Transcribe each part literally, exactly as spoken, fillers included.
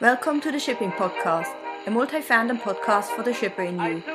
Welcome to the Shipping Podcast, a multi-fandom podcast for the shipper in you.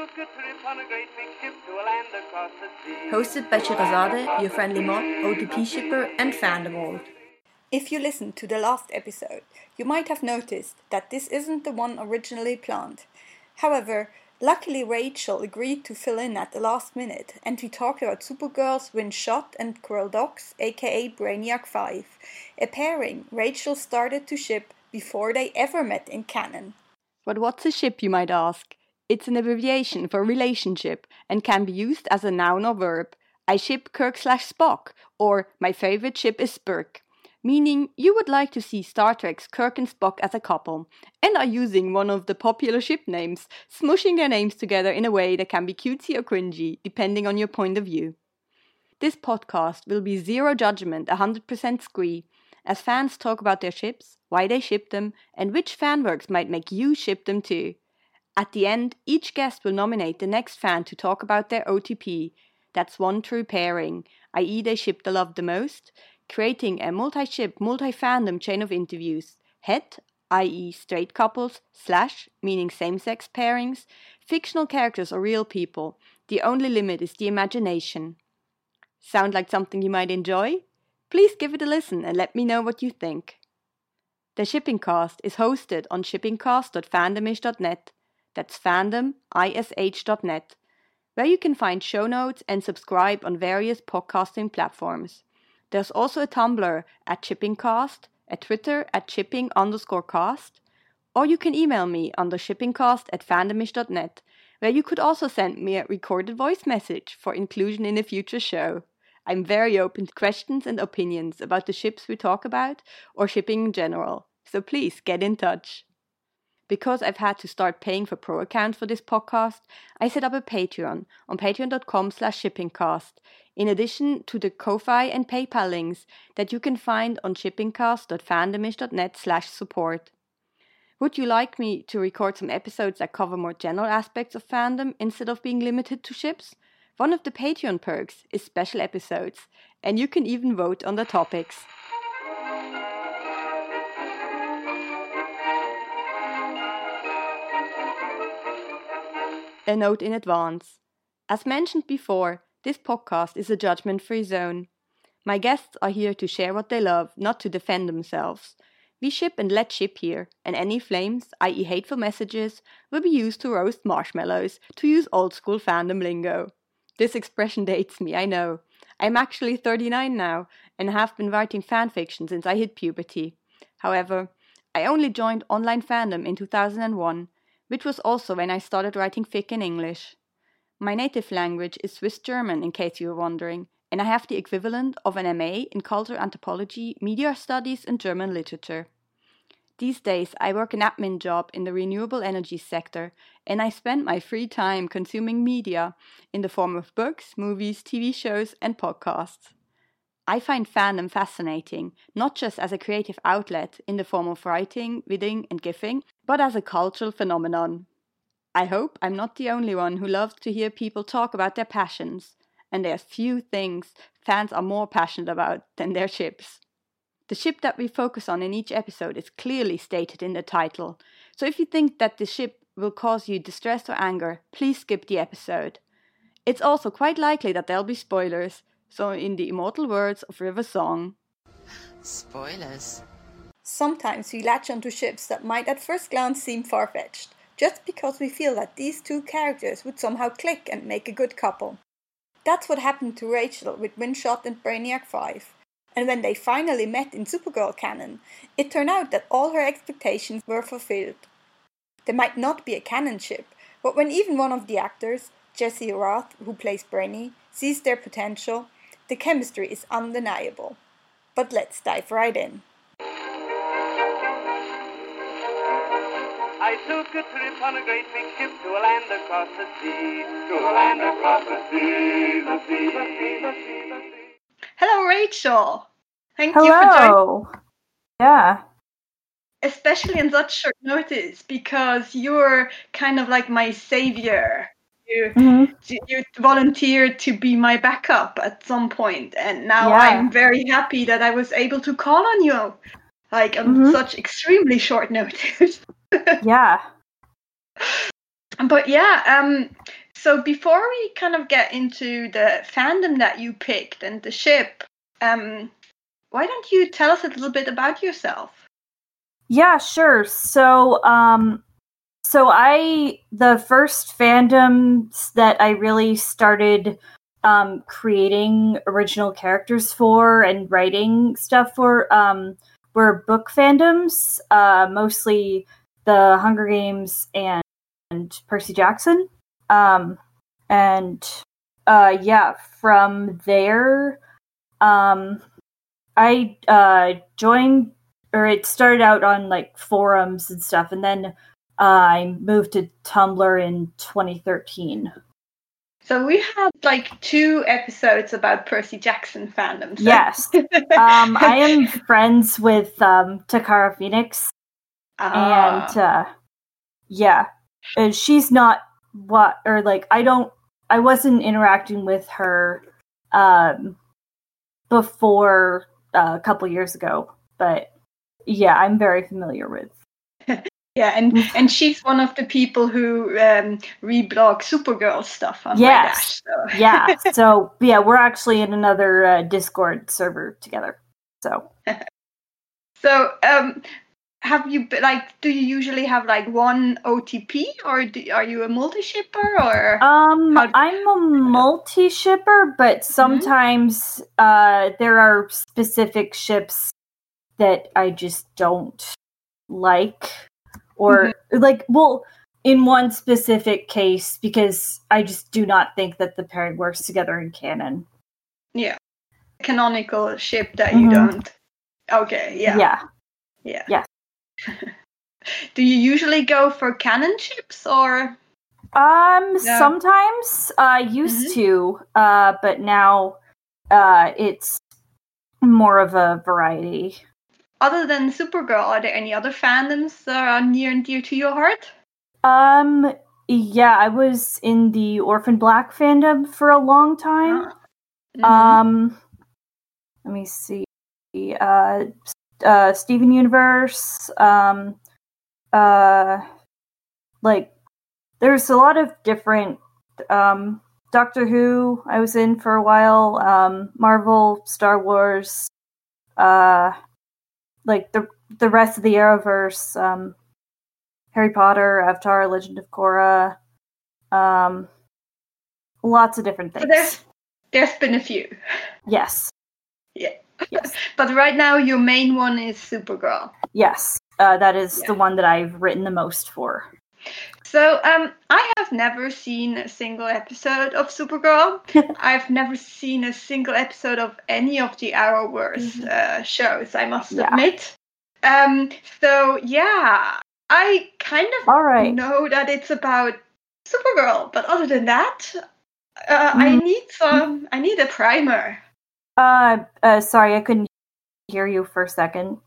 Hosted by Shirazade, your friendly mod, O T P shipper and fandom old. If you listened to the last episode, you might have noticed that this isn't the one originally planned. However, luckily Rachel agreed to fill in at the last minute, and we talked about Supergirl's Windshot and Quirrell Dox, aka Brainiac five, a pairing Rachel started to ship before they ever met in canon. But what's a ship, you might ask? It's an abbreviation for relationship and can be used as a noun or verb. I ship Kirk slash Spock, or my favorite ship is Spock, meaning you would like to see Star Trek's Kirk and Spock as a couple, and are using one of the popular ship names, smushing their names together in a way that can be cutesy or cringy, depending on your point of view. This podcast will be zero judgment, one hundred percent scree, as fans talk about their ships, why they ship them, and which fanworks might make you ship them too. At the end, each guest will nominate the next fan to talk about their O T P. That's one true pairing, that is they ship the love the most, creating a multi-ship, multi-fandom chain of interviews. Het, that is straight couples, slash, meaning same-sex pairings, fictional characters or real people. The only limit is the imagination. Sound like something you might enjoy? Please give it a listen and let me know what you think. The Shipping Cast is hosted on shipping cast dot fandomish dot net, that's fandom ish dot net, where you can find show notes and subscribe on various podcasting platforms. There's also a Tumblr at shippingcast, a Twitter at shipping underscore cast, or you can email me on the shippingcast at fandomish dot net, where you could also send me a recorded voice message for inclusion in a future show. I'm very open to questions and opinions about the ships we talk about, or shipping in general, so please get in touch. Because I've had to start paying for pro accounts for this podcast, I set up a Patreon on patreon.com slash shippingcast, in addition to the Ko-Fi and PayPal links that you can find on shippingcast dot fandomish dot net slash support. Would you like me to record some episodes that cover more general aspects of fandom instead of being limited to ships? One of the Patreon perks is special episodes, and you can even vote on the topics. A note in advance. As mentioned before, this podcast is a judgment-free zone. My guests are here to share what they love, not to defend themselves. We ship and let ship here, and any flames, that is hateful messages, will be used to roast marshmallows, to use old-school fandom lingo. This expression dates me, I know. I'm actually thirty-nine now, and have been writing fanfiction since I hit puberty. However, I only joined online fandom in two thousand one, which was also when I started writing fic in English. My native language is Swiss German, in case you were wondering, and I have the equivalent of an M A in Cultural Anthropology, Media Studies and German Literature. These days I work an admin job in the renewable energy sector, and I spend my free time consuming media in the form of books, movies, T V shows and podcasts. I find fandom fascinating, not just as a creative outlet in the form of writing, reading and gifting, but as a cultural phenomenon. I hope I'm not the only one who loves to hear people talk about their passions, and there's few things fans are more passionate about than their ships. The ship that we focus on in each episode is clearly stated in the title, so if you think that the ship will cause you distress or anger, please skip the episode. It's also quite likely that there'll be spoilers, so in the immortal words of River Song, spoilers. Sometimes we latch onto ships that might at first glance seem far-fetched, just because we feel that these two characters would somehow click and make a good couple. That's what happened to Rachel with Windshot and Brainiac five. And when they finally met in Supergirl canon, it turned out that all her expectations were fulfilled. They might not be a canon ship, but when even one of the actors, Jesse Roth, who plays Brainy, sees their potential, the chemistry is undeniable. But let's dive right in. I took a trip on a great big ship to a land across the sea, to a land across the sea, the sea, the sea, the sea, the sea. Hello, Rachel. Thank Hello. you for joining. Yeah. Especially on such short notice, because you're kind of like my savior. You, Mm-hmm. you volunteered to be my backup at some point, and now Yeah. I'm very happy that I was able to call on you. like on Mhm. such extremely short notice. Yeah. But yeah, um, so before we kind of get into the fandom that you picked and the ship, um, why don't you tell us a little bit about yourself? Yeah, sure. So, um, so I, the first fandoms that I really started um, creating original characters for and writing stuff for um, were book fandoms, uh, mostly the Hunger Games and, and Percy Jackson. Um, and uh, yeah, from there, um, I uh, joined, or it started out on like forums and stuff, and then uh, I moved to Tumblr in twenty thirteen. So we had like two episodes about Percy Jackson fandom. So. Yes. um, I am friends with um, Takara Phoenix, Ah. and uh, yeah, and she's not what, or like I don't, I wasn't interacting with her um, before uh, a couple years ago, but yeah, I'm very familiar with. Yeah, and and she's one of the people who um, reblog Supergirl stuff on Yes. my Dash. So. Yeah, so yeah, we're actually in another uh, Discord server together. So, so um, have you like? Do you usually have like one O T P, or do, are you a multi-shipper, or? um, how do- I'm a multi-shipper, but sometimes mm-hmm. uh, there are specific ships that I just don't like, or mm-hmm. like, well, in one specific case, because I just do not think that the pairing works together in canon. Yeah, canonical ship that mm-hmm. you don't. Okay, yeah, yeah, yeah, yeah. Do you usually go for canon ships or? Um, no. Sometimes I uh, used mm-hmm. to, uh, but now uh, it's more of a variety. Other than Supergirl, are there any other fandoms that are near and dear to your heart? Um, yeah, I was in the Orphan Black fandom for a long time. Ah. Mm-hmm. Um, let me see. Uh, uh, Steven Universe. Um, uh, like, there's a lot of different. Um, Doctor Who, I was in for a while. Um, Marvel, Star Wars. Uh, like the the rest of the Arrowverse. Um, Harry Potter, Avatar, Legend of Korra. Um, lots of different things. So there's there's been a few. Yes. Yeah. Yes. But right now your main one is Supergirl. Yes. Uh, that is yeah. the one that I've written the most for. So um, I have never seen a single episode of Supergirl. I've never seen a single episode of any of the Arrowverse mm-hmm. uh, shows, I must yeah. admit. Um, so yeah, I kind of All right. know that it's about Supergirl, but other than that, uh, mm-hmm. I need some. I need a primer. Uh, uh, sorry, I couldn't hear you for a second.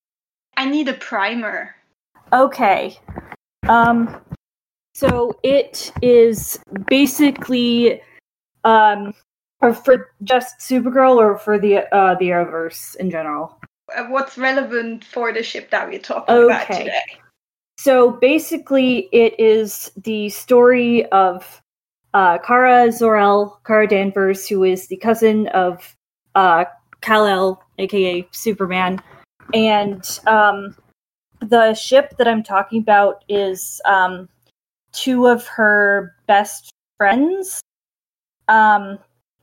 I need a primer. Okay. Um, so it is basically, um, or for just Supergirl or for the uh the Arrowverse in general. Uh, what's relevant for the ship that we're talking okay. about today? So basically, it is the story of uh, Kara Zor-El, Kara Danvers, who is the cousin of uh, Kal-El, aka Superman, and um, the ship that I'm talking about is um, two of her best friends, um,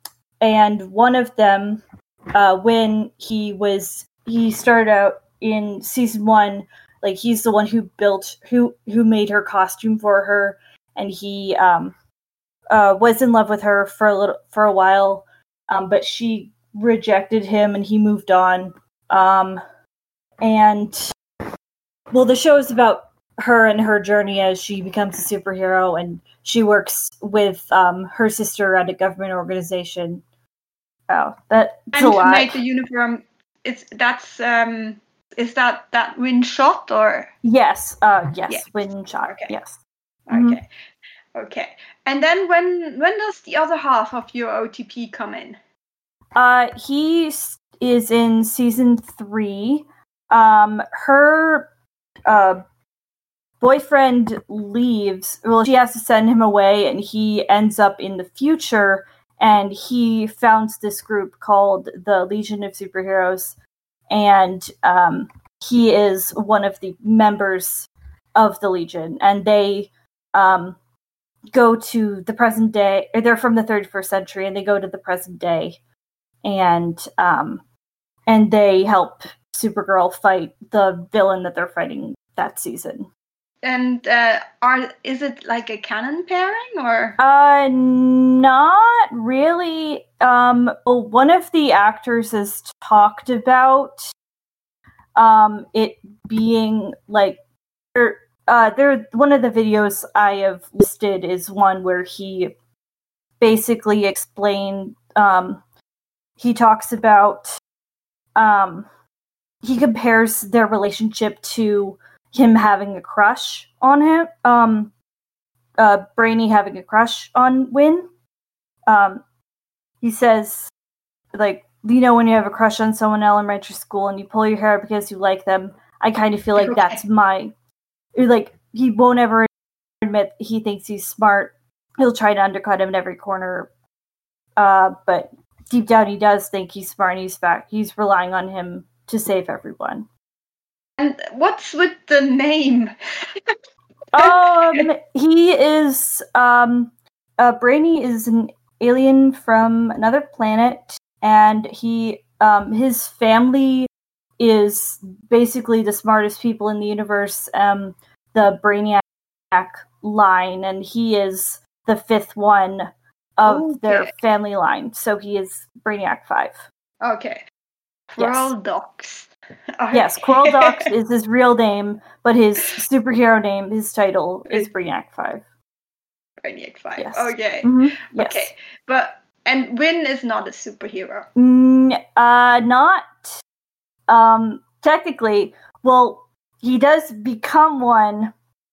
and one of them, uh, when he was he started out in season one. Like, he's the one who built, who who made her costume for her, and he um, uh, was in love with her for a little, for a while, um, but she rejected him, and he moved on. Um, and well, the show is about her and her journey as she becomes a superhero, and she works with um, her sister at a government organization. Oh, that's and a lot. And made the uniform. It's that's. Um... Is that that wind shot or? Yes, uh, yes, yes. wind shot. Okay. Yes. Mm-hmm. Okay, okay. And then when when does the other half of your O T P come in? Uh, he is in season three. um, her uh, boyfriend leaves. Well, she has to send him away, and he ends up in the future, and he founds this group called the Legion of Superheroes, and um, he is one of the members of the Legion, and they um, go to the present day. Or they're from the thirty-first century, and they go to the present day, and um, and they help Supergirl fight the villain that they're fighting that season. And uh, are is it like a canon pairing or? Uh, not really. Um, well, one of the actors has talked about um it being like, er, uh, there. One of the videos I have listed is one where he basically explained. Um, he talks about. Um, he compares their relationship to him having a crush on him. Um, uh, Brainy having a crush on Winn. Um, he says, like, you know, when you have a crush on someone in elementary school and you pull your hair because you like them, I kind of feel like Okay. that's my, like, he won't ever admit he thinks he's smart. He'll try to undercut him in every corner. Uh, but deep down he does think he's smart and he's fact. He's relying on him to save everyone. And what's with the name? um, he is, um, uh, Brainy is an alien from another planet, and he, um, his family is basically the smartest people in the universe, um, the Brainiac line, and he is the fifth one of Okay. their family line, so he is Brainiac five. Okay. Yes. Quirrell Dox. Yes, Quirrell Dox is his real name, but his superhero name, his title, is Brainiac five. Brainiac five. Yes. Okay. Mm-hmm. Yes. Okay. But and Winn is not a superhero. Mm, uh, not um technically. Well, he does become one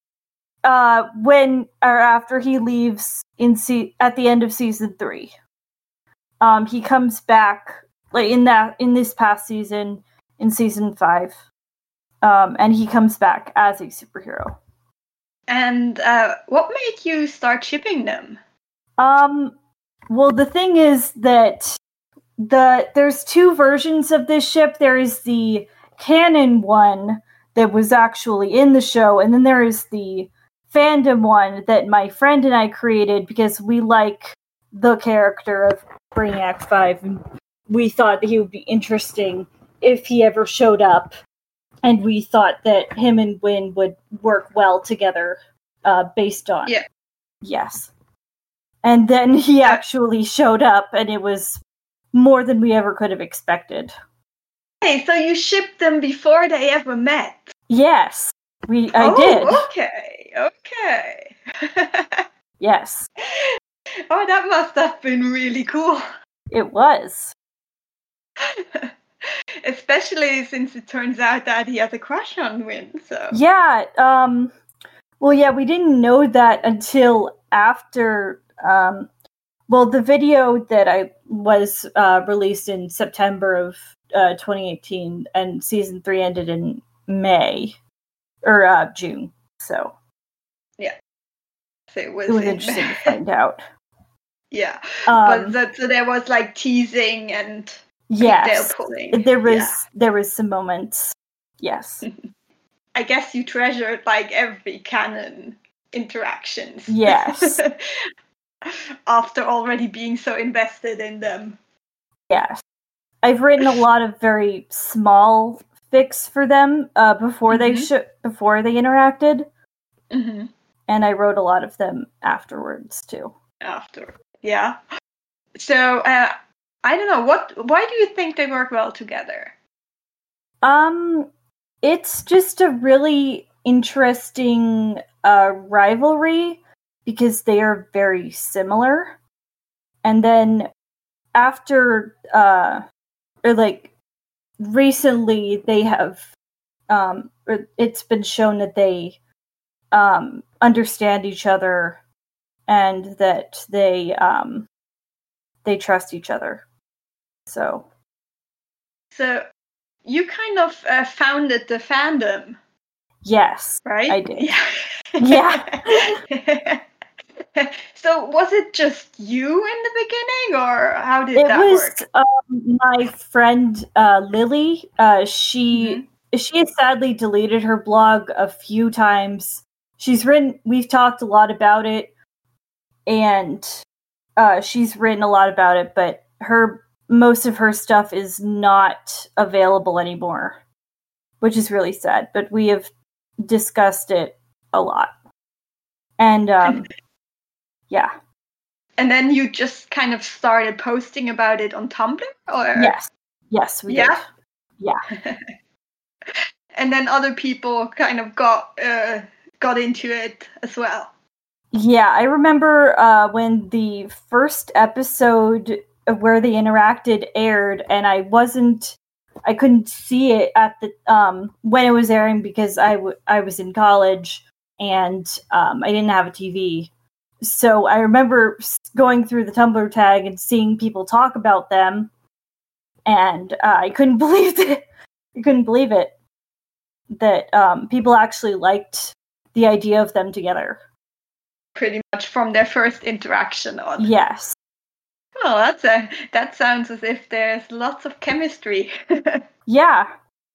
uh when or after he leaves in se- at the end of season three. Um, he comes back like in that in this past season in season five, um, and he comes back as a superhero. And uh, what made you start shipping them? Um, well, the thing is that the there's two versions of this ship. There is the canon one that was actually in the show, and then there is the fandom one that my friend and I created because we like the character of Brainiac five, and we thought that he would be interesting if he ever showed up, and we thought that him and Winn would work well together, uh, based on Yeah. Yes. And then he actually showed up, and it was more than we ever could have expected. Hey, so you shipped them before they ever met? Yes, we. I oh, did. Okay, okay. Yes, Oh, that must have been really cool. it was. Especially since it turns out that he has a crush on Winn, so... Yeah, um... Well, yeah, we didn't know that until after... Um, well, the video that I was uh, released in September of uh, twenty eighteen, and season three ended in May. Or uh, June, so... Yeah. So it was, It was in- interesting to find out. Yeah, Um, but that, so there was like teasing and yes, pigtail pulling. there was Yeah. there was some moments. Yes, I guess you treasured like every canon interactions. Yes. After already being so invested in them. yes. I've written a lot of very small fics for them uh, before they Mhm. sh- before they interacted, Mm-hmm. and I wrote a lot of them afterwards too. After, yeah. So uh, I don't know what. Why do you think they work well together? Um, it's just a really interesting uh, rivalry because they are very similar. And then after, uh, or like recently, they have, um, or it's been shown that they um, understand each other and that they um, they trust each other. So. So you kind of uh, founded the fandom. Yes, right? I did. Yeah. Yeah. So was it just you in the beginning, or how did It that was work? um, my friend uh, Lily. Uh, she Mhm. she has sadly deleted her blog a few times. She's written. We've talked a lot about it, and uh, she's written a lot about it. But her most of her stuff is not available anymore, which is really sad. But we have discussed it a lot, and um, yeah. And then you just kind of started posting about it on Tumblr, or Yes, yes, we yeah, did. Yeah. and then other people kind of got uh, got into it as well. Yeah, I remember uh, when the first episode of Where They Interacted aired, and I wasn't, I couldn't see it at the um, when it was airing because I, w- I was in college and um, I didn't have a T V. So I remember going through the Tumblr tag and seeing people talk about them, and uh, I couldn't believe it. I couldn't believe it that um, people actually liked the idea of them together. Pretty much from their first interaction on. Yes. Well, that's a that sounds as if there's lots of chemistry. Yeah.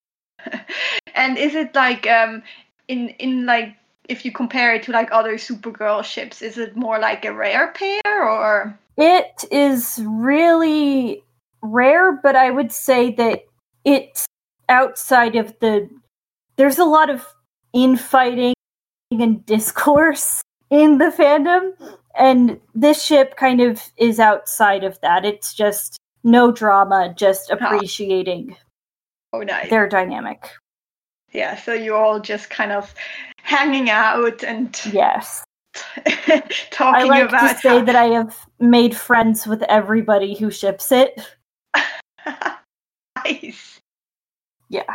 And is it like um in in like if you compare it to like other Supergirl ships, is it more like a rare pair or? It is really rare, but I would say that it's outside of the. There's a lot of infighting and discourse in the fandom, and this ship kind of is outside of that. It's just no drama, just appreciating Oh, nice. their dynamic. Yeah, so you're all just kind of hanging out and Yes. talking I like about to say how... that I have made friends with everybody who ships it. Nice. Yeah.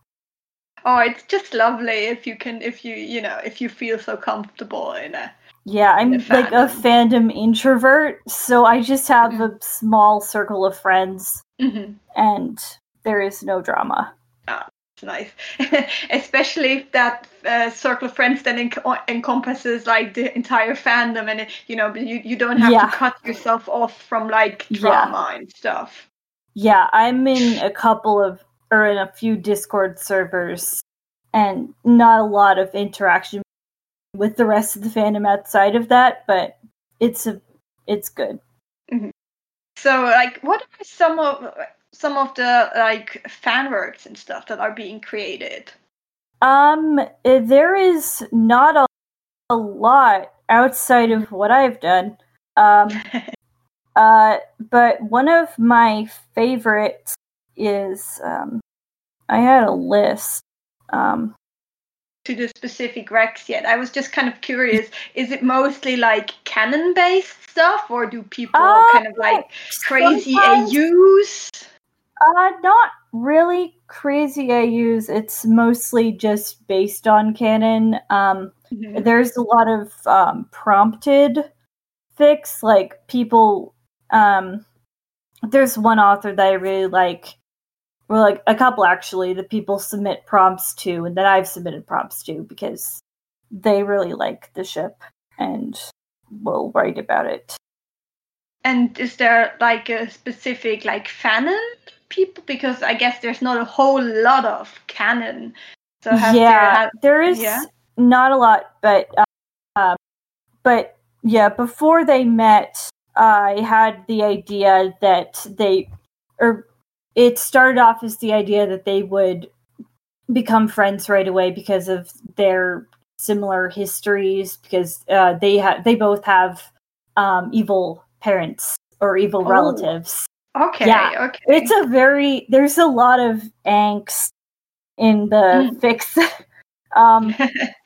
Oh, it's just lovely if you can, if you, you know, if you feel so comfortable in a. Yeah, I'm in a like a fandom. fandom introvert, so I just have Mhm. a small circle of friends, Mm-hmm. and there is no drama. Ah, it's nice. Especially if that uh, circle of friends then enc- encompasses like the entire fandom, and it, you know, you you don't have Yeah. to cut yourself off from like Yeah. drama and stuff. Yeah, I'm in a couple of, or in a few Discord servers, and not a lot of interaction with the rest of the fandom outside of that, but it's a, it's good. Mm-hmm. So, like, what are some of some of the like fan works and stuff that are being created? Um, there is not a, a lot outside of what I've done. Um, uh, but one of my favorites is, um, I had a list. Um, to the specific recs yet. I was just kind of curious. Is it mostly like canon-based stuff, or do people uh, kind of like crazy sometimes- A Us? Uh, not really crazy A Us. It's mostly just based on canon. Um, Mhm. There's a lot of um, prompted fics, like people. Um, there's one author that I really like, or like a couple actually, that people submit prompts to, and that I've submitted prompts to because they really like the ship and will write about it. And is there like a specific like fanon people? Because I guess there's not a whole lot of canon. So has yeah, there, have, there is yeah? not a lot, but uh, uh, but yeah, before they met, I had the idea that they, or it started off as the idea that they would become friends right away because of their similar histories, because uh, they have they both have um, evil parents or evil Oh. relatives. Okay, Yeah. okay. It's a very there's a lot of angst in the Mm. fics. um,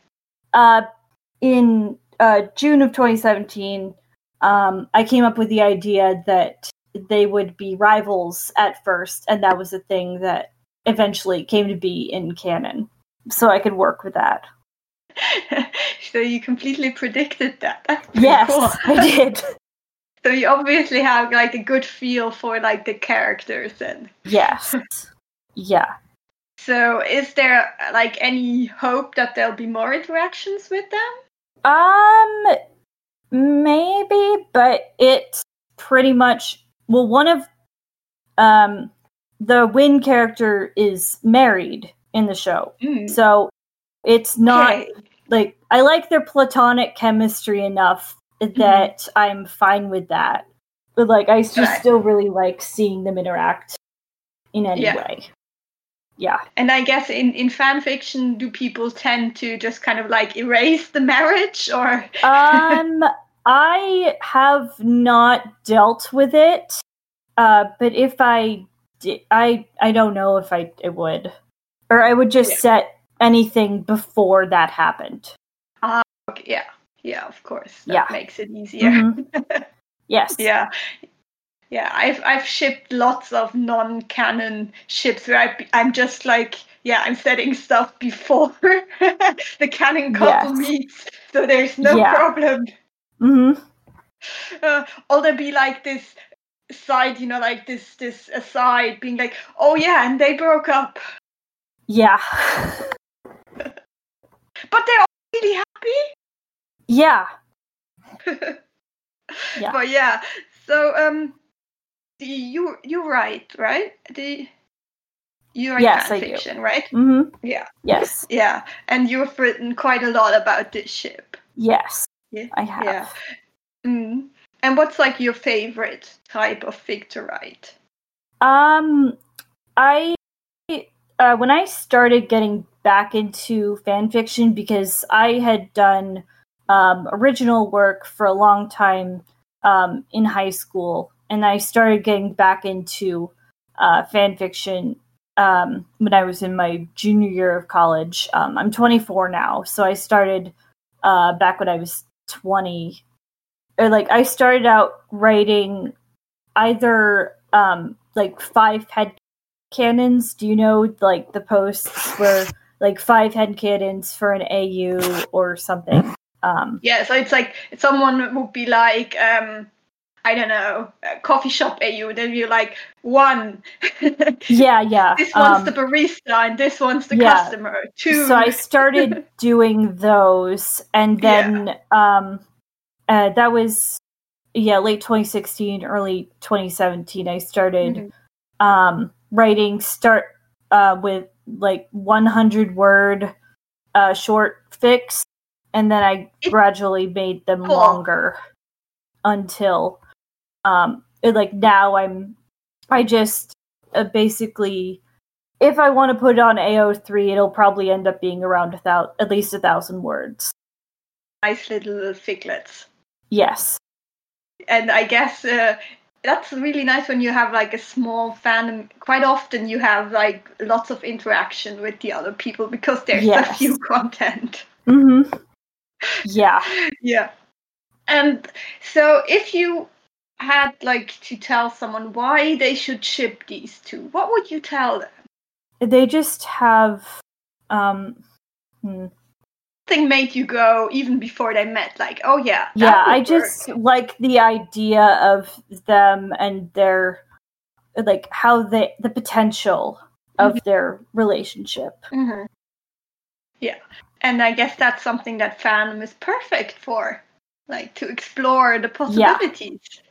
uh, in uh, June of twenty seventeen, um, I came up with the idea that they would be rivals at first, and that was a thing that eventually came to be in canon. So I could work with that. So you completely predicted that. That's pretty Yes, cool. I did. So you obviously have like a good feel for like the characters then. Yes. Yeah. So is there like any hope that there'll be more interactions with them? Um, maybe, but it's pretty much, well, one of, um, the Win character is married in the show. Mm. So it's not, Okay. like, I like their platonic chemistry enough that mm-hmm. I'm fine with that. But, like, I just right. still really like seeing them interact in any yeah. way. Yeah. And I guess in, in fan fiction, do people tend to just kind of like erase the marriage, or? um, I have not dealt with it, uh, but if I did, I I don't know if I it would, or I would just yeah. set anything before that happened. Ah, uh, okay, yeah, yeah, of course. That yeah. makes it easier. Mm-hmm. Yes. Yeah. Yeah, I've I've shipped lots of non-canon ships where I, I'm just like, yeah, I'm setting stuff before the canon couple yes. meets, so there's no yeah. problem. Mm-hmm. Uh, or there be like this side, you know, like this this aside being like, oh yeah, and they broke up. Yeah. But they're all really happy. Yeah. yeah. But yeah, so um. The, you you write, right? The you write yes, fan fiction, do. right? Mm-hmm. Yeah. Yes. Yeah, and you've written quite a lot about this ship. Yes, yeah. I have. Yeah. Mm. And what's like your favorite type of fic to write? Um, I uh, when I started getting back into fan fiction, because I had done um, original work for a long time um, in high school. And I started getting back into uh, fan fiction um, when I was in my junior year of college. Um, I'm twenty-four now, so I started uh, back when I was twenty. Or like I started out writing either um, like five headcanons. Do you know like the posts where like five headcanons for an A U or something? Um, yeah, so it's like someone would be like. Um... I don't know, a coffee shop A U, then you're like, one. yeah, yeah. This one's um, the barista and this one's the yeah. customer. Two. So I started doing those, and then yeah. um, uh, that was, yeah, late twenty sixteen, early twenty seventeen, I started mm-hmm. um, writing, start uh, with like one hundred word uh, short fics, and then I it- gradually made them cool. longer until... Um, it, like now I'm, I just uh, basically, if I want to put it on A O three, it'll probably end up being around a thousand, at least a thousand words. Nice little figlets. Yes. And I guess uh, that's really nice when you have like a small fandom. Quite often you have like lots of interaction with the other people because there's yes. so few content. Mm-hmm. Yeah. yeah. And so if you had like to tell someone why they should ship these two, what would you tell them? They just have um hmm. thing made you go even before they met, like, oh yeah, yeah I work. just like the idea of them and their like how they the potential of mm-hmm. their relationship. Mm-hmm. Yeah, and I guess that's something that fandom is perfect for, like to explore the possibilities. Yeah.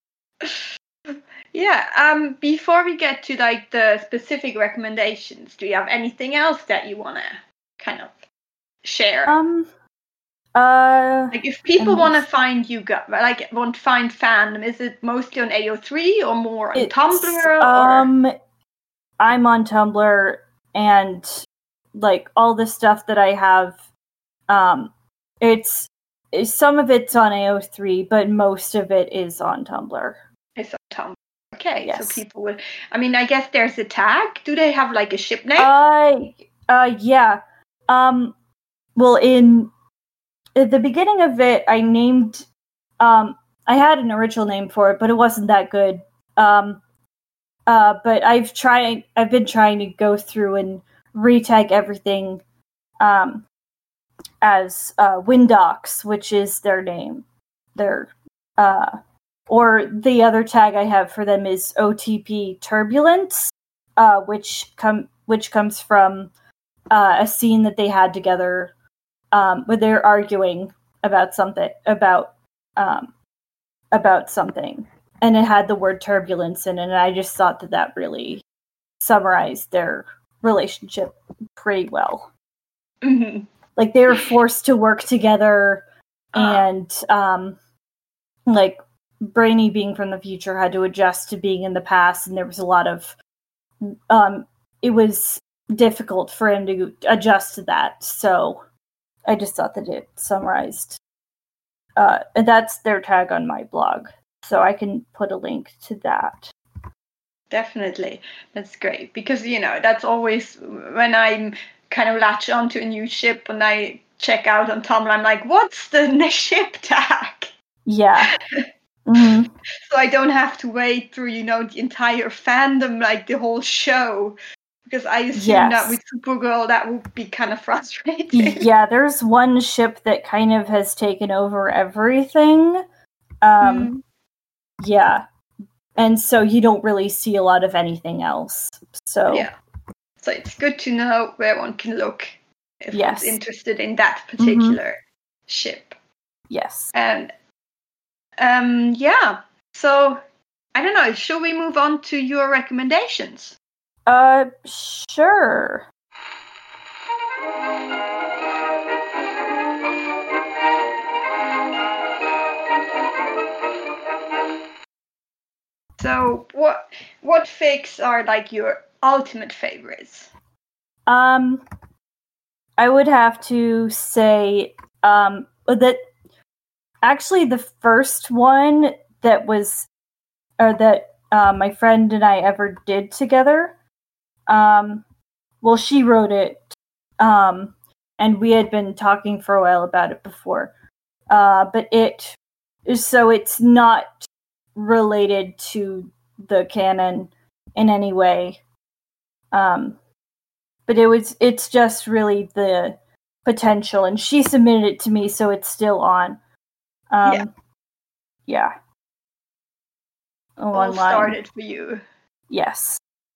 Yeah, um, before we get to like the specific recommendations, do you have anything else that you want to kind of share? Um, uh, like if people want to find you, like want to find fandom, is it mostly on A O three or more on Tumblr? Or? Um, I'm on Tumblr, and like all the stuff that I have, um, it's, it's some of it's on A O three, but most of it is on Tumblr. It's on Tumblr. Okay, yes. So people will. I mean, I guess there's a tag. Do they have like a ship name? Uh, uh, yeah. Um, well, in at the beginning of it, I named. Um, I had an original name for it, but it wasn't that good. Um, uh, but I've tried. I've been trying to go through and retag everything, um, as uh, Windox, which is their name. Their uh. Or the other tag I have for them is O T P Turbulence, uh, which com- which comes from uh, a scene that they had together um, where they're arguing about something about um, about something, and it had the word turbulence in it, and I just thought that that really summarized their relationship pretty well. Mm-hmm. Like, they were forced to work together, Uh. and um, like Brainy, being from the future, had to adjust to being in the past, and there was a lot of um, it was difficult for him to adjust to that. So I just thought that it summarized. Uh, and that's their tag on my blog, so I can put a link to that. Definitely. That's great. Because, you know, that's always when I'm kind of latch onto a new ship and I check out on Tumblr, I'm like, what's the ship tag? Yeah. Mm-hmm. So I don't have to wait through, you know, the entire fandom, like the whole show. Because I assume Yes. that with Supergirl, that would be kind of frustrating. Yeah, there's one ship that kind of has taken over everything. Um, Mm. Yeah. And so you don't really see a lot of anything else. So Yeah. So it's good to know where one can look if Yes. one's interested in that particular mm-hmm. ship. Yes. And um, yeah. So I don't know. Should we move on to your recommendations? Uh, sure. So what what fics are like your ultimate favorites? Um, I would have to say um that actually the first one that was or that uh, my friend and I ever did together. Um, well, she wrote it, um, and we had been talking for a while about it before. Uh, but it so it's not related to the canon in any way. Um, but it was it's just really the potential, and she submitted it to me, so it's still on. Um, yeah. Yeah. All Online. started for you. Yes.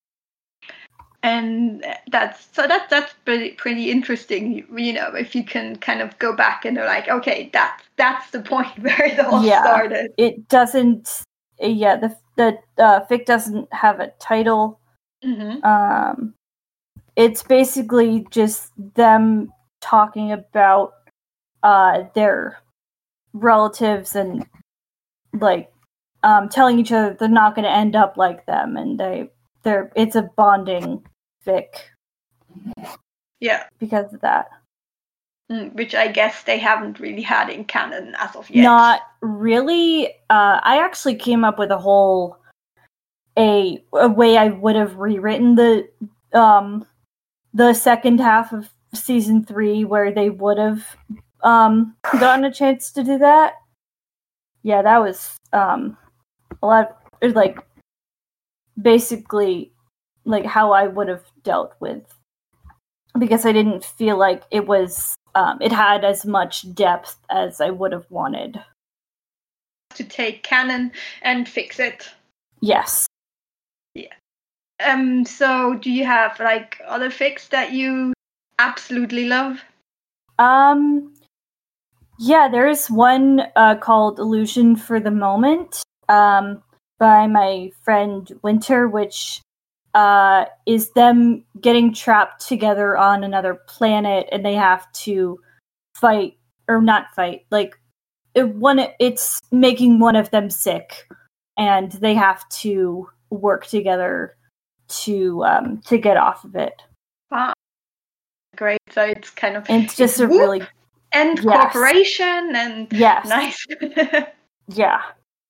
And that's so that that's pretty pretty interesting. You, you know, if you can kind of go back and they're like, okay, that that's the point where it all yeah, started. It doesn't. Yeah, the the uh, fic doesn't have a title. Mm-hmm. Um, it's basically just them talking about uh their relatives and like um telling each other they're not going to end up like them, and they they're it's a bonding fic. Yeah, because of that. Mm, which I guess they haven't really had in canon as of yet. Not really. Uh, I actually came up with a whole a a way I would have rewritten the um the second half of season three, where they would have um gotten a chance to do that. Yeah, that was um a lot of, like basically like how I would have dealt with, because I didn't feel like it was um it had as much depth as I would have wanted. To take canon and fix it. Yes. Yeah. Um. So, do you have like other fics that you absolutely love? Um. Yeah, there is one uh, called "Illusion for the Moment" um, by my friend Winter, which uh, is them getting trapped together on another planet, and they have to fight or not fight. Like it, one, it's making one of them sick, and they have to work together to um, to get off of it. Wow, great! So it's kind of and it's just a whoop, really and yes. cooperation and yes, nice. yeah.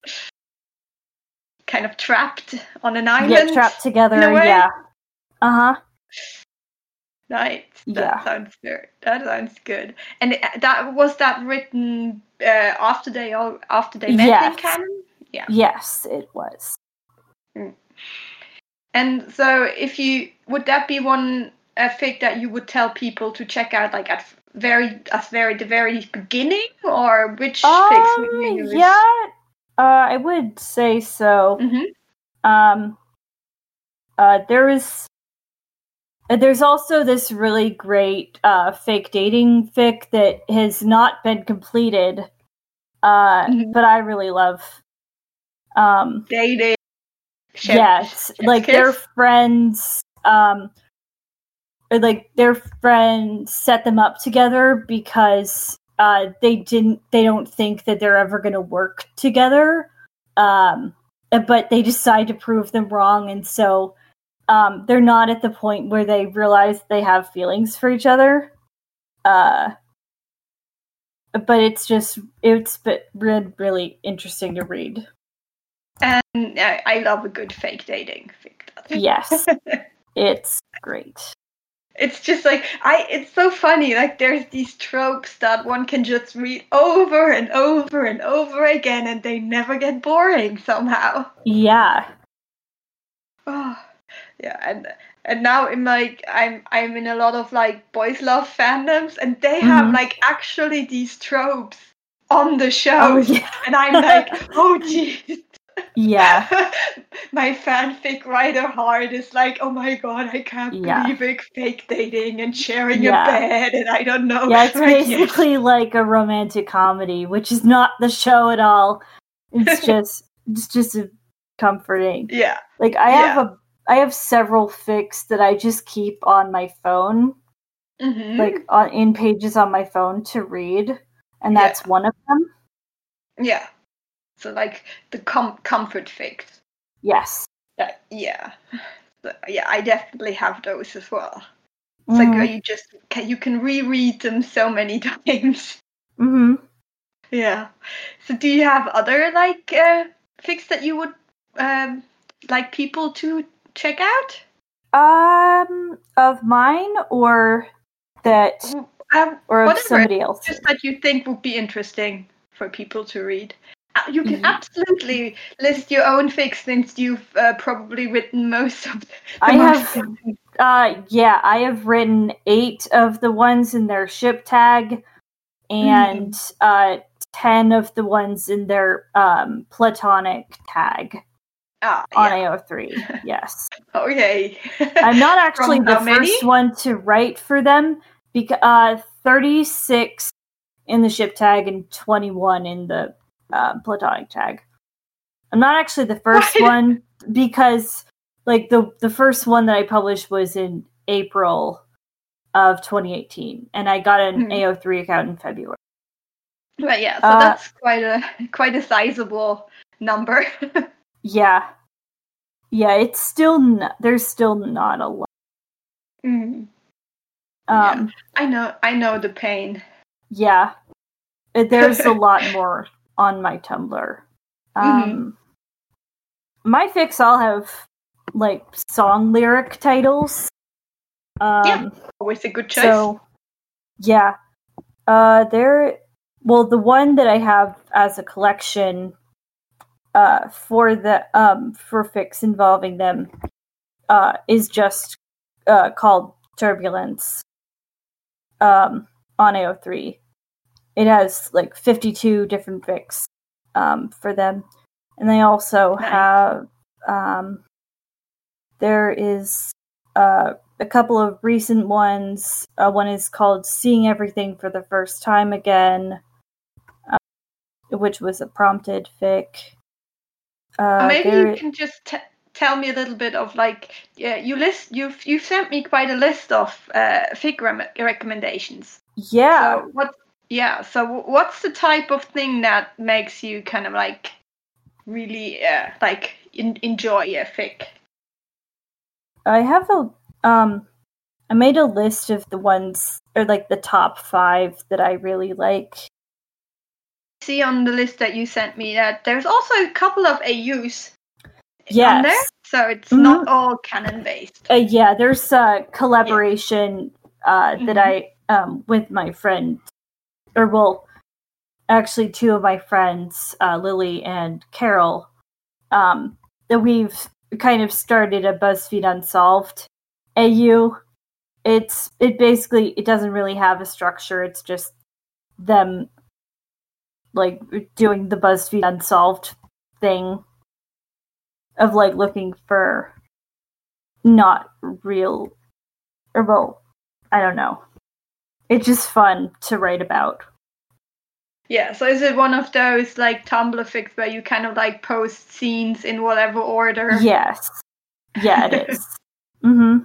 Kind of trapped on an island. Get trapped together, yeah. Uh huh. Nice. That yeah. sounds good. That sounds good. And that was that written uh, after they all after they met yes. in canon. Yeah. Yes, it was. Mm. And so, if you would that be one uh, fic that you would tell people to check out, like at very at very the very beginning, or which um, fics would you use? Yeah, uh, I would say so. Mm-hmm. Um, uh, there is There's also this really great uh, fake dating fic that has not been completed, uh, mm-hmm. but I really love. Um, dating. Chef, yes, chef like kiss? Their friends, um, or like their friends set them up together because uh, they didn't. They don't think that they're ever going to work together, um, but they decide to prove them wrong, and so. Um, they're not at the point where they realize they have feelings for each other. Uh, but it's just, it's been really interesting to read. And uh, I love a good fake dating. Yes. It's great. It's just like, I. It's so funny. Like, there's these tropes that one can just read over and over and over again, and they never get boring somehow. Yeah. Oh. Yeah, and and now in like I'm I'm in a lot of like boys love fandoms, and they mm-hmm. have like actually these tropes on the show, oh, yeah. and I'm like, oh jeez. Yeah. My fanfic writer heart is like, oh my god, I can't yeah. believe it, fake dating and sharing yeah. a bed, and I don't know. Yeah, it's like, basically yes. like a romantic comedy, which is not the show at all. It's just it's just a comforting. Yeah. Like I have yeah. a I have several fics that I just keep on my phone, mm-hmm. like on in pages on my phone to read, and that's yeah. one of them. Yeah. So like the com- comfort fics. Yes. Uh, yeah. So, yeah, I definitely have those as well. It's mm-hmm. like you just can, you can reread them so many times. Mm-hmm. Yeah. So do you have other like uh, fics that you would um, like people to check out? Um, of mine or that, um, or of whatever, somebody else. Just that you think would be interesting for people to read. Uh, you can mm-hmm. absolutely list your own fics since you've uh, probably written most of the I have, uh, yeah, I have written eight of the ones in their ship tag and mm. uh, ten of the ones in their um, platonic tag. Ah, on yeah. A O three, yes. Okay. I'm not actually From the how first many? one to write for them. Because uh, thirty-six in the ship tag and twenty-one in the uh, platonic tag. I'm not actually the first what? one because, like, the the first one that I published was in April of twenty eighteen, and I got an hmm. A O three account in February. Right. Yeah. So uh, that's quite a quite a sizable number. Yeah. Yeah, it's still not, there's still not a lot. Mm. Um, yeah. I know, I know the pain. Yeah. There's a lot more on my Tumblr. Um, mm-hmm. My fics all have, like, song lyric titles. Um, yeah, always a good choice. So, yeah. Uh, there, well, the one that I have as a collection Uh, for the um for fics involving them, uh, is just uh called Turbulence. Um, on A O three, it has like fifty-two different fics, um, for them, and they also nice. have um. There is uh a couple of recent ones. Uh, one is called Seeing Everything for the First Time Again, uh, which was a prompted fic. Uh, Maybe there... you can just t- tell me a little bit of like yeah, you list you've you've sent me quite a list of uh, fic rem- recommendations. Yeah. So what? Yeah. So what's the type of thing that makes you kind of like really uh, like in- enjoy a fic? I have a um, I made a list of the ones or like the top five that I really like. See on the list that you sent me that there's also a couple of A Us yes. on there, so it's mm-hmm. not all canon based. Uh, yeah, there's a collaboration yeah. uh, that mm-hmm. I um with my friend, or well, actually two of my friends, uh, Lily and Carol, um, that we've kind of started a BuzzFeed Unsolved A U. It's it basically it doesn't really have a structure. It's just them. Like, doing the BuzzFeed Unsolved thing of, like, looking for not real or well, I don't know. It's just fun to write about. Yeah, so is it one of those like Tumblr fics where you kind of like post scenes in whatever order? Yes. Yeah, it is. Mm-hmm.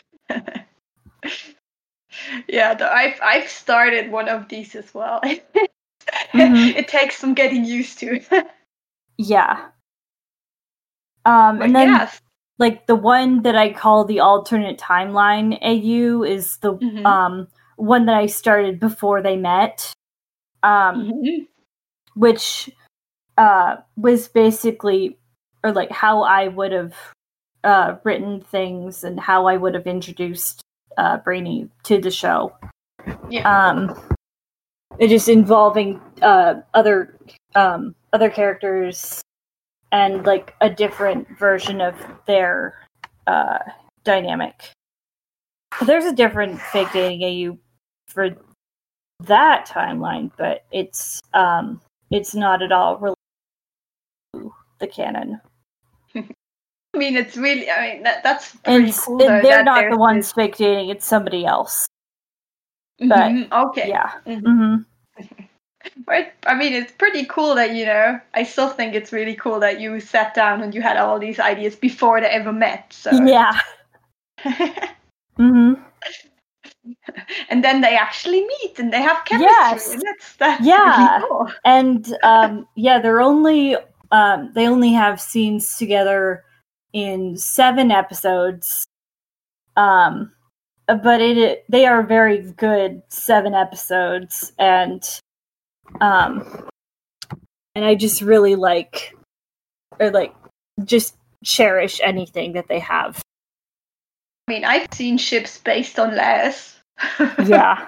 Yeah, the, I've I've started one of these as well. Mm-hmm. It takes some getting used to. Yeah. Um, But and then, yes. like, the one that I call the alternate timeline A U is the Mhm. um one that I started before they met. Um, Mhm. which uh was basically, or like how I would have uh written things and how I would have introduced uh Brainy to the show. Yeah. Um, it just involving uh other um other characters and like a different version of their uh dynamic. There's a different fake dating A U for that timeline, but it's um it's not at all related to the canon. I mean, it's really. I mean, that that's pretty And, cool. and though, they're that not there's the ones this- fake dating; it's somebody else. Mhm, But okay. yeah, Mhm. mm-hmm. But I mean, it's pretty cool that you know. I still think it's really cool that you sat down and you had all these ideas before they ever met. So yeah, mm-hmm. And then they actually meet and they have chemistry. Yes. And that's that's Yeah. really cool. And um, yeah, they're only um, they only have scenes together in seven episodes. Um, but it they are very good seven episodes, and um, and I just really like or like just cherish anything that they have. I mean, I've seen ships based on Les. Yeah.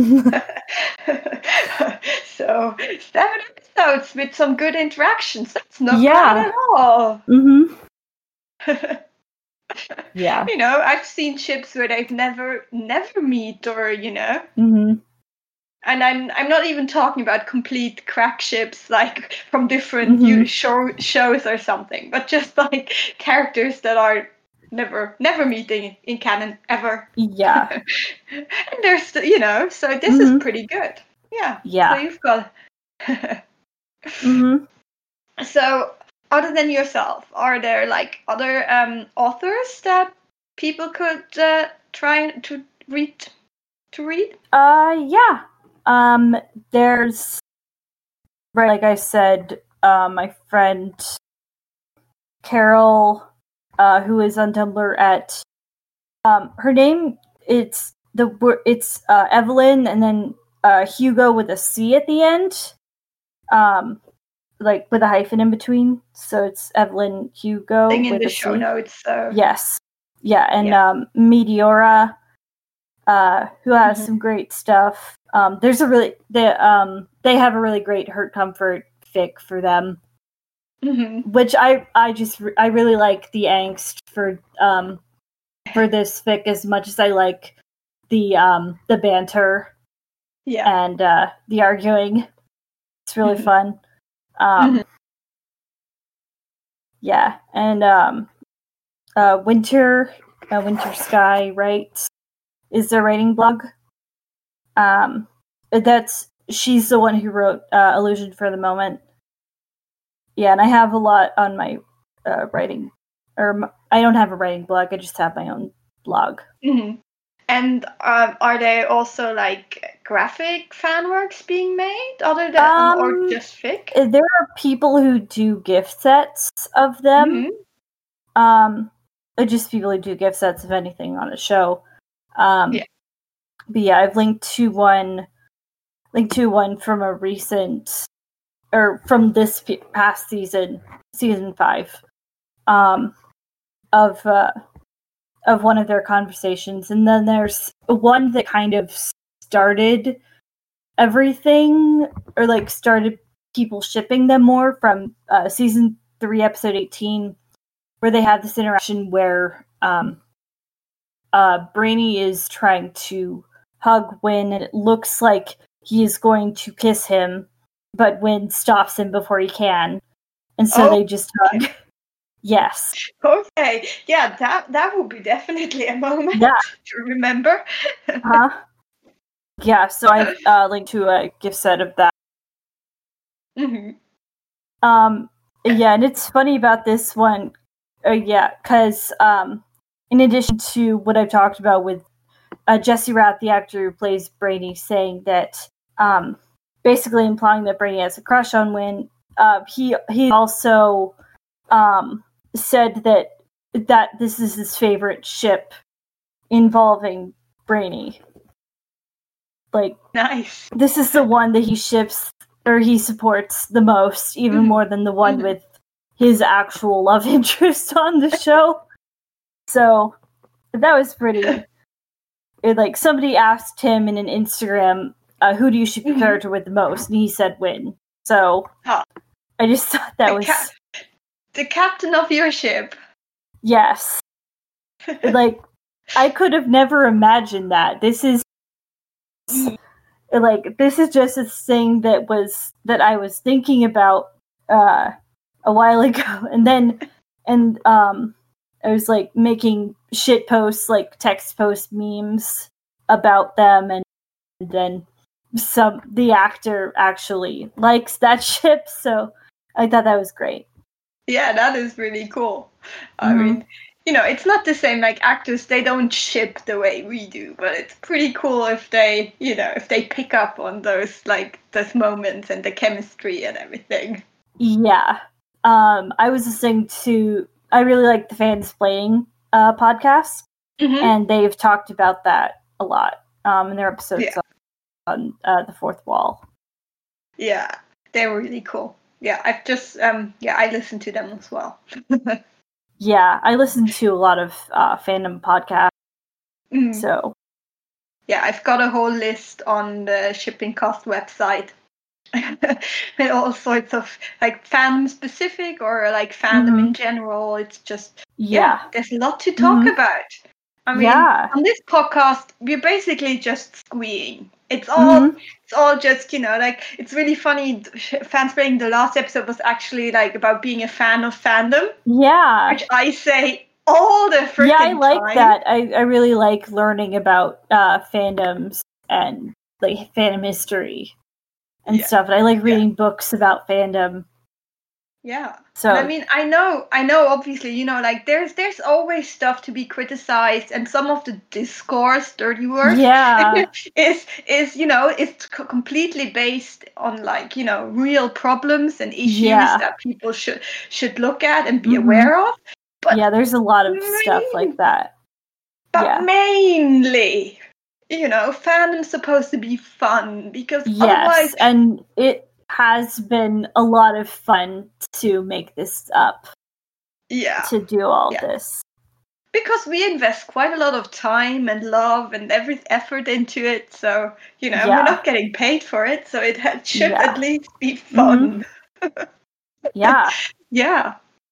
So seven episodes with some good interactions. That's not Yeah. bad at all. Mm-hmm. Yeah. You know, I've seen ships where they've never never meet or, you know. Mm-hmm. And I'm I'm not even talking about complete crack ships like from different Mhm. u- show, shows or something, but just like characters that are never never meeting in canon ever. Yeah. And there's st- you know, so this Mhm. is pretty good. Yeah. Yeah. So you've got. Mm-hmm. So other than yourself, are there like other um, authors that people could uh, try to read? To read? Uh, yeah. Um, there's, right, like I said, uh, my friend Carol, uh, who is on Tumblr at, um, her name, it's the word, it's uh, Evelyn, and then uh, Hugo with a C at the end, um, like with a hyphen in between. So it's Evelyn Hugo Thing in with the a show C. notes. So Yes, yeah, and Yeah. um, Meteora, uh, who has Mhm. some great stuff. Um, there's a really they um they have a really great Hurt Comfort fic for them, Mhm. which I I just re- I really like the angst for um for this fic as much as I like the um the banter Yeah. and uh, the arguing. It's really Mhm. fun. Um, Mhm. Yeah, and um, uh, Winter uh, Winter Sky writes is their writing blog. Um, that's she's the one who wrote uh, Illusion for the Moment. Yeah, and I have a lot on my uh, writing, or m- I don't have a writing blog. I just have my own blog. Mhm. And um, are there also like graphic fan works being made other than Um, or just fic? There are people who do gift sets of them. Mhm. Um, or just people who do gift sets of anything on a show. Um, Yeah. But yeah, I've linked to one, linked to one from a recent, or from this p- past season, season five, um, of uh, of one of their conversations, and then there's one that kind of started everything, or like started people shipping them more from uh, season three, episode eighteen, where they have this interaction where um, uh, Brainy is trying to hug Win, and it looks like he is going to kiss him, but Win stops him before he can, and so Oh, they just hug. okay. Yes. Okay. Yeah, that that would be definitely a moment Yeah. to remember. Huh? Yeah, so I've uh, linked to a gift set of that. Mm-hmm. Um, yeah, and it's funny about this one, uh, yeah, because um, in addition to what I've talked about with uh, Jesse Rath, the actor who plays Brainy, saying that, um, basically implying that Brainy has a crush on Wynn, uh, he he also um, said that that this is his favorite ship involving Brainy. Like, Nice. this is the one that he ships or he supports the most, even Mhm. more than the one Mhm. with his actual love interest on the show. So that was pretty. It, like, somebody asked him in an Instagram, uh, "Who do you ship your Mhm. character with the most?" And he said Wynn. So Huh. I just thought that The was ca- The captain of your ship. yes. Like, I could have never imagined that. This is like this is just a thing that was that I was thinking about uh, a while ago, and then and um, I was like making shit posts, like text post memes about them, and then some the actor actually likes that ship, so I thought that was great. Yeah, that is really cool. I Mhm. mean, you know, it's not the same like actors, they don't ship the way we do, but it's pretty cool if they, you know, if they pick up on those like those moments and the chemistry and everything. Yeah. Um, I was listening to I really like the Fans Playing uh, podcast, Mm-hmm. and they've talked about that a lot um, in their episodes Yeah. on uh, the Fourth Wall. Yeah, they're really cool. Yeah, I've just um yeah, I listen to them as well. Yeah, I listen to a lot of uh, fandom podcasts, Mm. so Yeah, I've got a whole list on the Shipping Cost website. With all sorts of like fandom specific or like fandom Mhm. in general. It's just yeah. yeah, there's a lot to talk Mhm. about. I mean, Yeah. on this podcast, we're basically just squeeing. It's all Mhm. it's all just, you know, like it's really funny. Fans playing the last episode was actually like about being a fan of fandom, Yeah. which I say all the freaking Yeah, I like time. that. I, I really like learning about uh, fandoms and like fandom history and Yeah. stuff. And I like reading books about fandom. Yeah. So And I mean, I know, I know. Obviously, you know, like there's there's always stuff to be criticized, and some of the discourse, dirty word, yeah. is is you know it's c- completely based on like you know real problems and issues Yeah. that people should should look at and be Mhm. aware of. But Yeah, there's a lot of stuff like that. but Yeah. mainly, you know, fandom's supposed to be fun because Yes, otherwise, and it has been a lot of fun to make this up, yeah. to do all Yeah. this. Because we invest quite a lot of time and love and every effort into it, so you know Yeah. we're not getting paid for it, so it ha- should Yeah. at least be fun. Yeah. Yeah.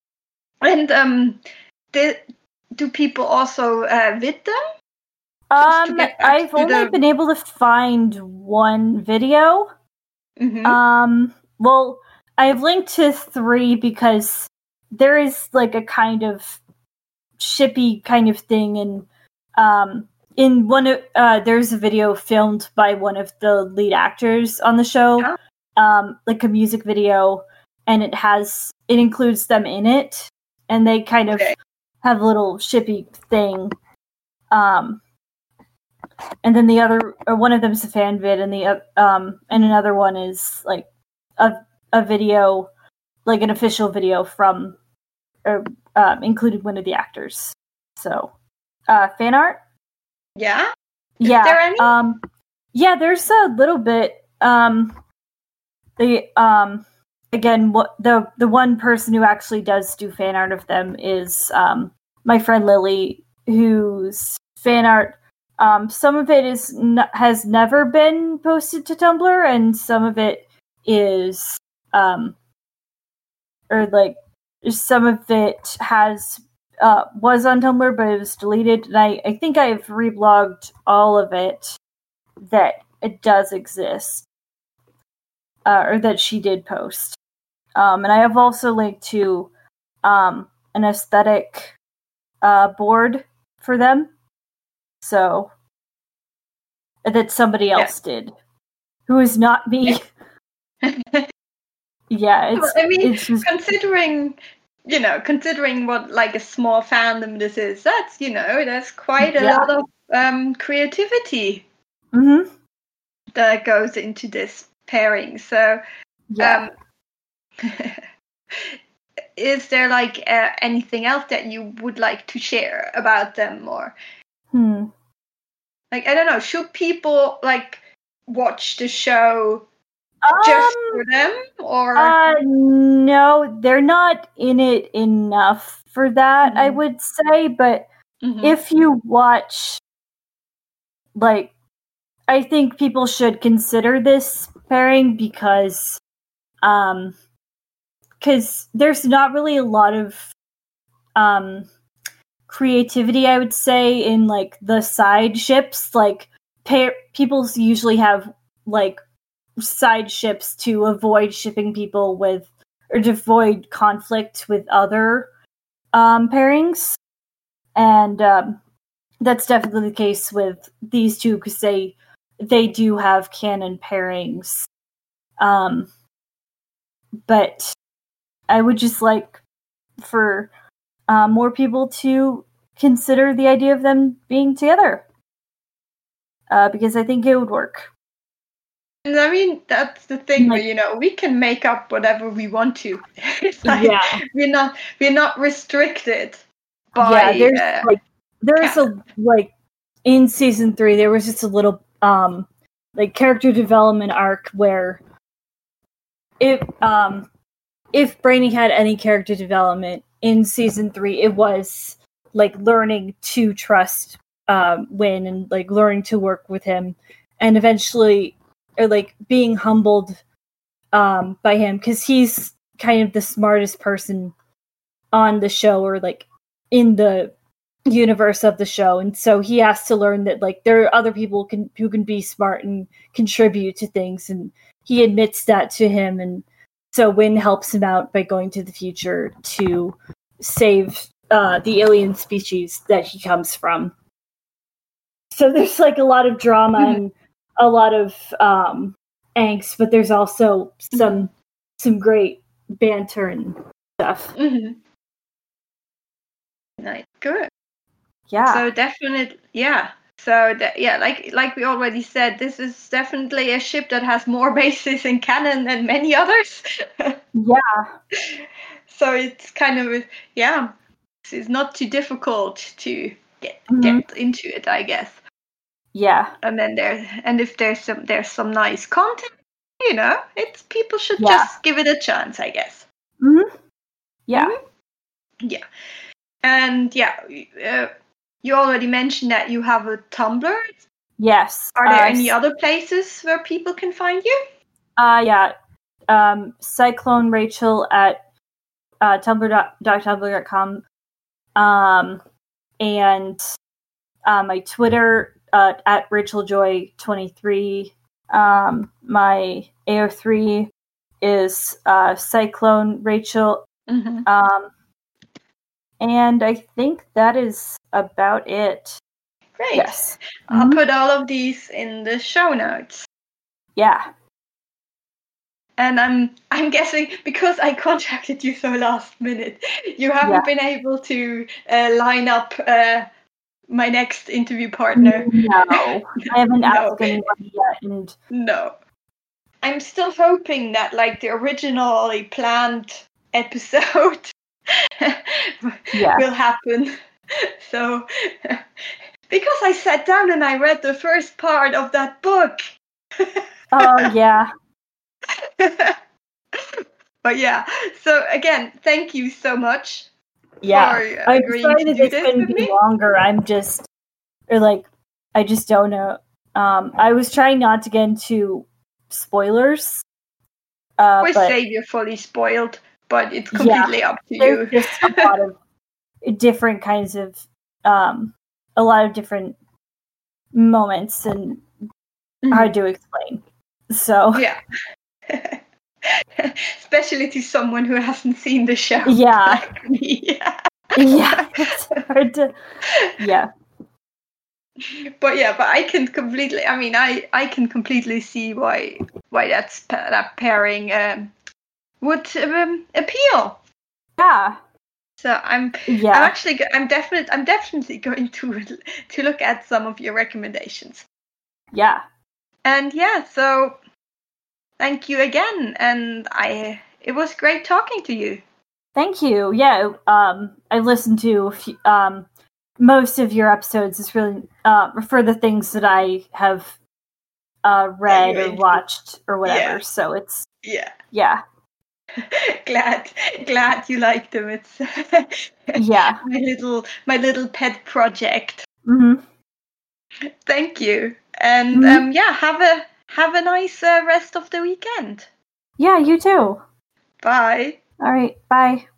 And um, did, do people also uh, vid them? Just to Um, get back I've to only the- been able to find one video. Mhm. Um, well, I've linked to three because there is like a kind of shippy kind of thing, and um, in one of uh, there's a video filmed by one of the lead actors on the show, Huh? um, like a music video, and it has it includes them in it, and they kind of Okay. have a little shippy thing. Um, and then the other, or one of them is a fan vid, and the um, and another one is like a a video, like an official video from, or um, included one of the actors. So, uh, fan art. Yeah. Is Yeah. there any? Um, yeah, there's a little bit. Um, the um, again, what the the one person who actually does do fan art of them is um my friend Lily, whose fan art. Um, some of it is n- has never been posted to Tumblr, and some of it is, um, or like some of it has uh, was on Tumblr, but it was deleted. And I, I think I've reblogged all of it that it does exist, uh, or that she did post. Um, and I have also linked to um, an aesthetic uh, board for them. So that somebody else yeah. did, who is not me. Yeah, it's. I mean, it's just... considering, you know, considering what like a small fandom this is, that's you know, there's quite a yeah. lot of um, creativity mm-hmm. that goes into this pairing. So, yeah. um, is there like uh, anything else that you would like to share about them more? Hmm. Like, I don't know, should people like watch the show um, just for them, or uh, no, they're not in it enough for that, mm-hmm. I would say. But mm-hmm. if you watch, like, I think people should consider this pairing because, um, because there's not really a lot of, um. creativity, I would say, in like the side ships. Like pair people usually have like side ships to avoid shipping people with or to avoid conflict with other um, pairings, and um, that's definitely the case with these two because they they do have canon pairings. Um, but I would just like for Uh, more people to consider the idea of them being together. Uh, because I think it would work. And I mean, that's the thing, like, you know, we can make up whatever we want to. It's like, yeah. we're not, we're not restricted by, yeah, there's, uh, like, there's a, like, in season three, there was just a little, um, like, character development arc where if, um, if Brainy had any character development, in season three, it was like learning to trust um, Win and like learning to work with him, and eventually, or like being humbled um, by him because he's kind of the smartest person on the show or like in the universe of the show, and so he has to learn that like there are other people can who can be smart and contribute to things, and he admits that to him, and so Win helps him out by going to the future to save uh, the alien species that he comes from. So there's like a lot of drama mm-hmm. and a lot of um, angst, but there's also some mm-hmm. some great banter and stuff. Mm-hmm. Nice, good. Yeah. So definitely, yeah. So that, yeah, like like we already said, this is definitely a ship that has more bases in canon than many others. Yeah. So it's kind of yeah, it's not too difficult to get mm-hmm. get into it, I guess. Yeah. And then there, and if there's some there's some nice content, you know, it's people should yeah. just give it a chance, I guess. Mm-hmm. Yeah. Mm-hmm. Yeah. And yeah. Uh, You already mentioned that you have a Tumblr. Yes. Are there uh, any other places where people can find you? Uh, yeah. Um, Cyclone Rachel at uh, tumblr dot tumblr dot com. Um, and uh, my Twitter uh, at Rachel Joy twenty-three. Um, my A O three is uh, Cyclone Rachel. Mm-hmm. Um, and I think that is about it. Great. Yes. I'll mm-hmm. put all of these in the show notes. Yeah. And I'm I'm guessing because I contacted you so last minute, you haven't yeah. been able to uh, line up uh, my next interview partner. No, I haven't no. asked anybody yet. And no, I'm still hoping that like the originally planned episode yeah. will happen. So because I sat down and I read the first part of that book. Oh yeah. But yeah, so again, thank you so much. Yeah, for I'm agreeing sorry to that do it's this going to with be me. longer. I'm just, or like, I just don't know. Um, I was trying not to get into spoilers. Uh, Or but, say you're fully spoiled, but it's completely yeah, up to there's you. just a lot of different kinds of, um, a lot of different moments and mm-hmm. hard to explain. So yeah. Especially to someone who hasn't seen the show. Yeah. Like me. Yeah, it's hard to. Yeah. But yeah, but I can completely. I mean, I I can completely see why why that's that pairing um, would um, appeal. Yeah. So I'm Yeah. I'm actually I'm definitely I'm definitely going to to look at some of your recommendations. Yeah. And yeah, so thank you again, and I it was great talking to you. Thank you. Yeah, um, I listened to a few, um, most of your episodes. Is really uh, for the things that I have uh, read or watched or whatever. Yeah. So it's Yeah. yeah. glad glad you liked them. It's Yeah. my little my little pet project. Mm-hmm. Thank you, and Mhm. um, yeah, have a have a nice uh, rest of the weekend. Yeah, you too. Bye. All right. Bye.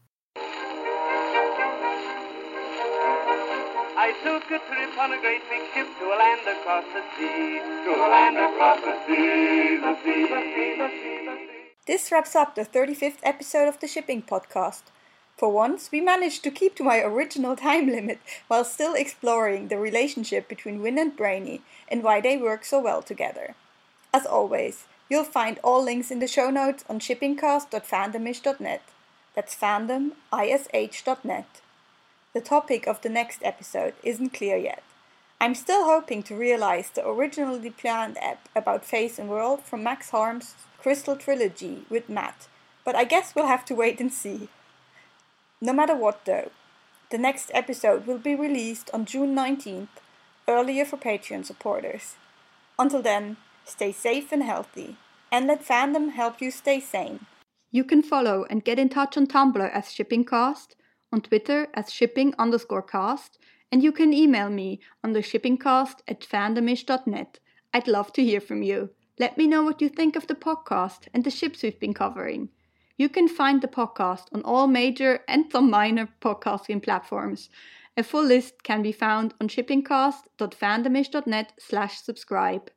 I took a trip on a great big ship to a land across the sea, to a land across the sea, the sea, the sea, the sea, the sea. This wraps up the thirty-fifth episode of the Shipping Podcast. For once, we managed to keep to my original time limit while still exploring the relationship between Win and Brainy and why they work so well together. As always, you'll find all links in the show notes on shippingcast dot fandomish dot net. That's fandom, I S H dot net. The topic of the next episode isn't clear yet. I'm still hoping to realize the originally planned ep about Face and World from Max Harm's Crystal Trilogy with Matt, but I guess we'll have to wait and see. No matter what though, the next episode will be released on June nineteenth, earlier for Patreon supporters. Until then, stay safe and healthy, and let fandom help you stay sane. You can follow and get in touch on Tumblr as ShippingCast, on Twitter as shipping underscore cast, and you can email me on the shippingcast at fandomish dot net. I'd love to hear from you. Let me know what you think of the podcast and the ships we've been covering. You can find the podcast on all major and some minor podcasting platforms. A full list can be found on shippingcast dot fandomish dot net slash subscribe.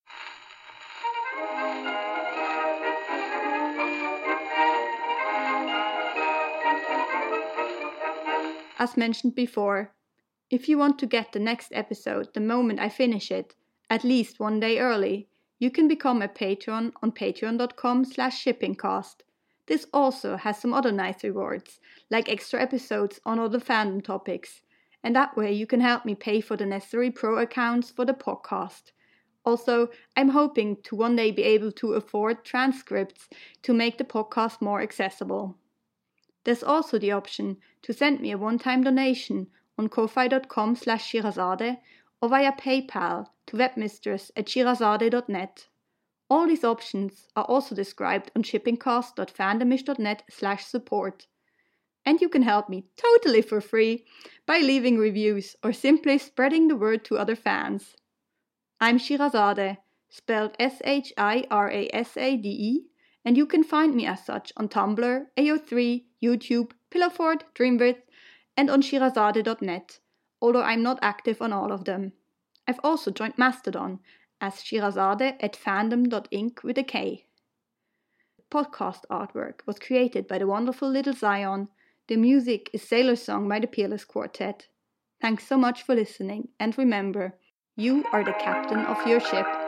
As mentioned before, if you want to get the next episode the moment I finish it, at least one day early, you can become a patron on patreon dot com slash shippingcast. This also has some other nice rewards, like extra episodes on other fandom topics, and that way you can help me pay for the necessary pro accounts for the podcast. Also, I'm hoping to one day be able to afford transcripts to make the podcast more accessible. There's also the option to send me a one-time donation on ko-fi dot com slash shirazade or via PayPal to webmistress at shirazade dot net. All these options are also described on shippingcast dot fandomish dot net slash support. And you can help me totally for free by leaving reviews or simply spreading the word to other fans. I'm Shirazade, spelled S H I R A S A D E, and you can find me as such on Tumblr, A O three, YouTube, Pillowfort, Dreamwidth, and on shirazade dot net, although I'm not active on all of them. I've also joined Mastodon as Shirazade at fandom dot inc with a K. The podcast artwork was created by the wonderful Little Zion. The music is Sailor Song by the Peerless Quartet. Thanks so much for listening, and remember, you are the captain of your ship.